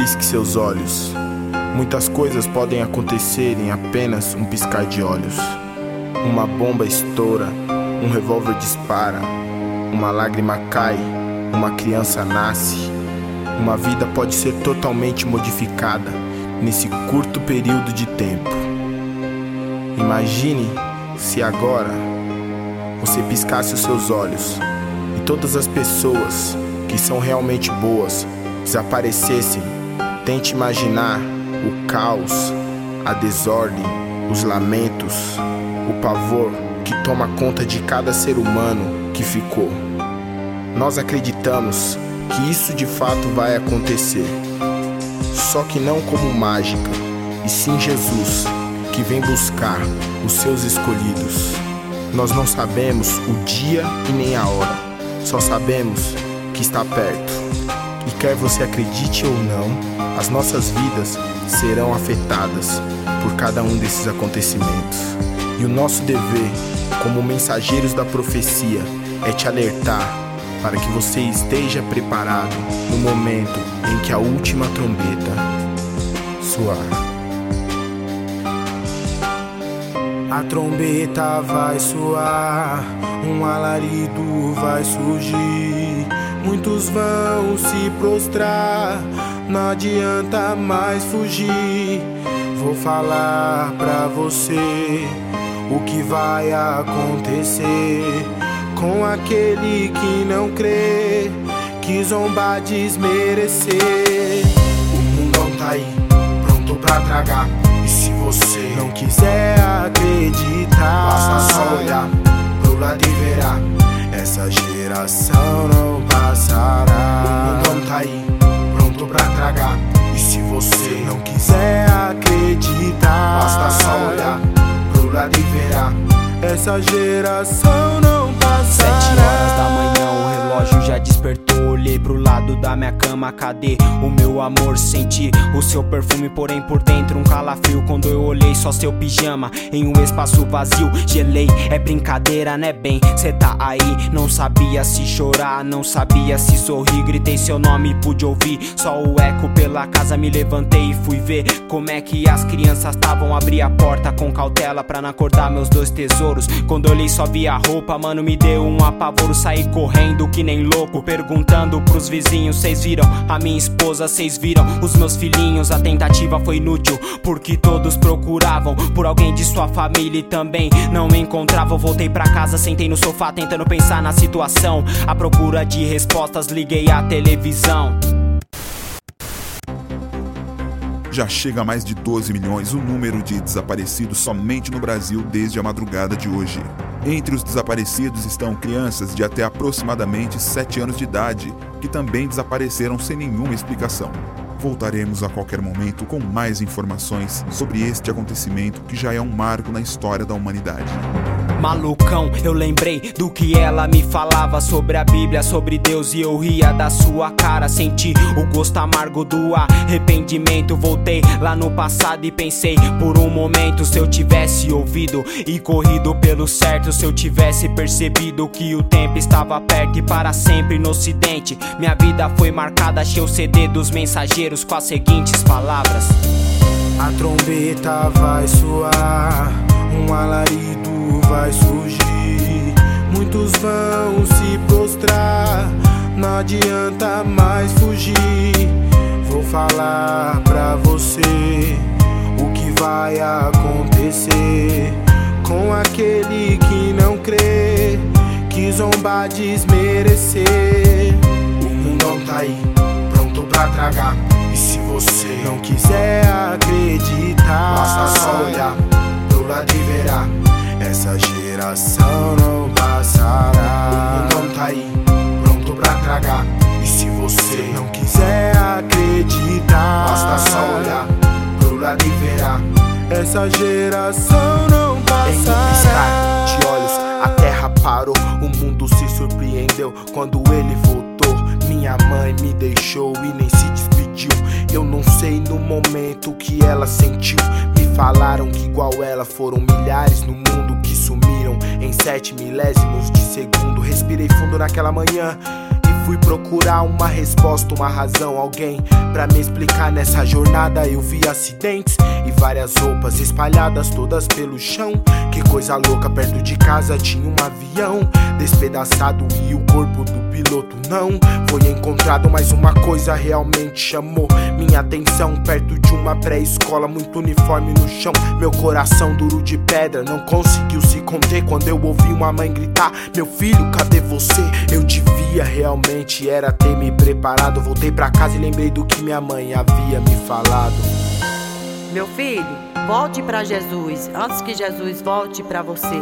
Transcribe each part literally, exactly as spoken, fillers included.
pisque seus olhos. Muitas coisas podem acontecer em apenas um piscar de olhos. Uma bomba estoura, um revólver dispara, uma lágrima cai, uma criança nasce. Uma vida pode ser totalmente modificada nesse curto período de tempo. Imagine se agora você piscasse os seus olhos e todas as pessoas que são realmente boas desaparecessem. Tente imaginar o caos, a desordem, os lamentos, o pavor que toma conta de cada ser humano que ficou. Nós acreditamos que isso de fato vai acontecer, só que não como mágica, e sim Jesus, que vem buscar os seus escolhidos. Nós não sabemos o dia e nem a hora, só sabemos que está perto. E quer você acredite ou não, as nossas vidas serão afetadas por cada um desses acontecimentos. E o nosso dever, como mensageiros da profecia, é te alertar para que você esteja preparado no momento em que a última trombeta soar. A trombeta vai soar, um alarido vai surgir. Muitos vão se prostrar, não adianta mais fugir. Vou falar pra você o que vai acontecer com aquele que não crê, que zomba desmerecer. O mundão tá aí, pronto pra tragar. E se você não quiser acreditar, basta só olhar pro lado e verá, essa geração não passará. O mundão tá aí, pronto pra tragar. E se você não quiser acreditar, basta só olhar pro lado e verá, essa geração não passará. Sete horas da manhã, o relógio já despertou. Olhei pro lado da minha cama, cadê o meu amor? Senti o seu perfume, porém por dentro um calafrio. Quando eu olhei só seu pijama em um espaço vazio, gelei, é brincadeira né bem? Cê tá aí, não sabia se chorar, não sabia se sorrir. Gritei seu nome, pude ouvir só o eco pela casa. Me levantei e fui ver como é que as crianças estavam. Abri a porta com cautela pra não acordar meus dois tesouros. Quando olhei só vi a roupa, mano, me deu um apavoro. Saí correndo que nem louco, perguntando pros vizinhos: cês viram a minha esposa? Cês viram os meus filhinhos? A tentativa foi inútil, porque todos procuravam por alguém de sua família e também não me encontravam. Voltei pra casa, sentei no sofá tentando pensar na situação. À procura de respostas, liguei a televisão. Já chega a mais de doze milhões o número de desaparecidos somente no Brasil desde a madrugada de hoje. Entre os desaparecidos estão crianças de até aproximadamente sete anos de idade, que também desapareceram sem nenhuma explicação. Voltaremos a qualquer momento com mais informações sobre este acontecimento que já é um marco na história da humanidade. Malucão, eu lembrei do que ela me falava sobre a Bíblia, sobre Deus, e eu ria da sua cara. Senti o gosto amargo do arrependimento. Voltei lá no passado e pensei por um momento, se eu tivesse ouvido e corrido pelo certo, se eu tivesse percebido que o tempo estava perto e para sempre no ocidente. Minha vida foi marcada, achei o C D dos mensageiros com as seguintes palavras: a trombeta vai soar, um alarido vai surgir. Muitos vão se prostrar, não adianta mais fugir. Vou falar pra você o que vai acontecer com aquele que não crê, que zomba desmerecer. O mundão tá aí, pronto pra tragar. E se você não quiser acreditar, basta só olhar pro lado e verá, essa geração não passará. O mundão tá aí, pronto pra tragar. E se você não quiser acreditar, basta só olhar pro lado e verá, essa geração não passará. Em um piscar de olhos a terra parou, o mundo se surpreendeu quando ele voltou. Minha mãe me deixou e nem se despediu. Eu não sei no momento o que ela sentiu. Me falaram que igual ela foram milhares no mundo que sumiram em sete milésimos de segundo. Respirei fundo naquela manhã e fui procurar uma resposta, uma razão, alguém pra me explicar. Nessa jornada eu vi acidentes e várias roupas espalhadas todas pelo chão. Que coisa louca, perto de casa tinha um avião despedaçado e o corpo do piloto não foi encontrado. Mas uma coisa realmente chamou minha atenção: perto de uma pré-escola, muito uniforme no chão. Meu coração duro de pedra não conseguiu se conter quando eu ouvi uma mãe gritar: meu filho, cadê você? Eu devia realmente era ter me preparado. Voltei pra casa e lembrei do que minha mãe havia me falado. Meu filho, volte pra Jesus, antes que Jesus volte pra você.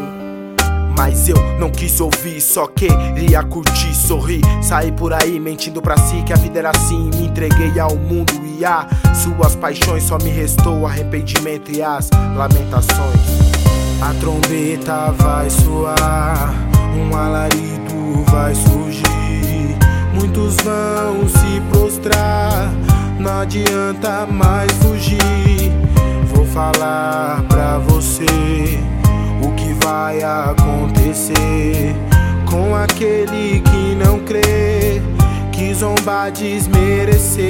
Mas eu não quis ouvir, só queria curtir, sorrir. Saí por aí mentindo pra si que a vida era assim. Me entreguei ao mundo e a suas paixões. Só me restou arrependimento e as lamentações. A trombeta vai soar, um alarido vai surgir. Muitos vão se prostrar, não adianta mais fugir. Vou falar pra você o que vai acontecer com aquele que não crê, que zombar desmerecer.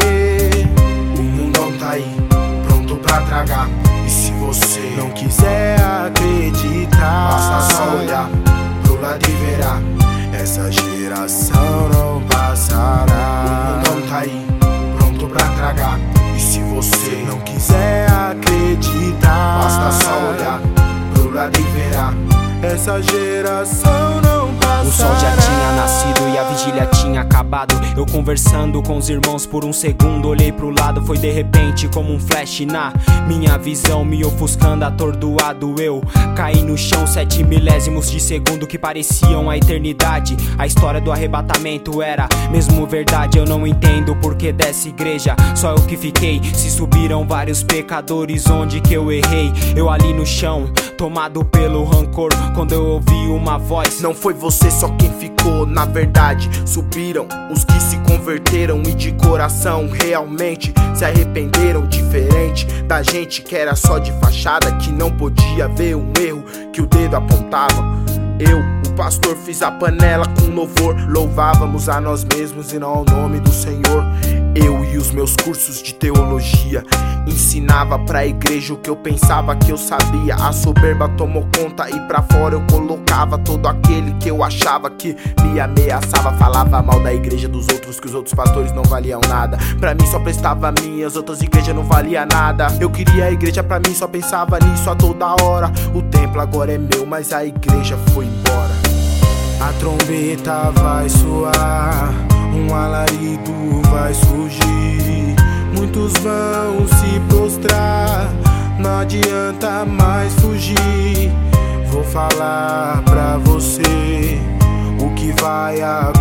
O mundão tá aí, pronto pra tragar. E se você não quiser acreditar, basta só olhar pro lado e verá, essa geração não passará. O mundão tá aí, pronto pra tragar. E se você não quiser acreditar, basta só olhar pro lado e verá, essa geração não passará. O sol já tinha nascido e a vigília tinha acabado. Eu conversando com os irmãos por um segundo, olhei pro lado, foi de repente como um flash na minha visão, me ofuscando, atordoado. Eu caí no chão, sete milésimos de segundo que pareciam a eternidade. A história do arrebatamento era mesmo verdade. Eu não entendo o porquê dessa igreja, só eu que fiquei. Se subiram vários pecadores, onde que eu errei? Eu ali no chão, tomado pelo rancor, quando eu ouvi uma voz: não foi você só quem ficou, na verdade subiram os que se converteram e de coração realmente se arrependeram. Diferente da gente que era só de fachada, que não podia ver um erro que o dedo apontava. Eu, o pastor, fiz a panela com louvor, louvávamos a nós mesmos e não ao nome do Senhor. Eu e os meus cursos de teologia ensinava pra igreja o que eu pensava que eu sabia. A soberba tomou conta e pra fora eu colocava todo aquele que eu achava que me ameaçava. Falava mal da igreja dos outros, que os outros pastores não valiam nada. Pra mim só prestava a minha, as outras igrejas não valia nada. Eu queria a igreja pra mim, só pensava nisso a toda hora. O templo agora é meu, mas a igreja foi embora. A trombeta vai soar, um alarido vai surgir. Muitos vão se prostrar, não adianta mais fugir. Vou falar pra você o que vai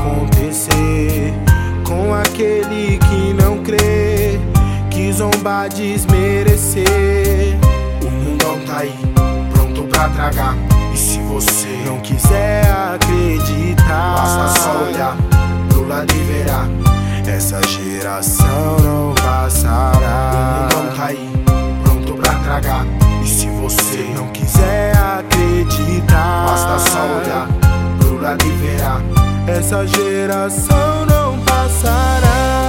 acontecer com aquele que não crê, que zombar desmerecer. O mundão tá aí, pronto pra tragar. E se você não quiser acreditar, basta só olhar pro lado e verá, essa geração não passará. O mundão tá aí, pronto pra tragar. E se você não quiser acreditar, basta só olhar pro lado e verá, essa geração não passará.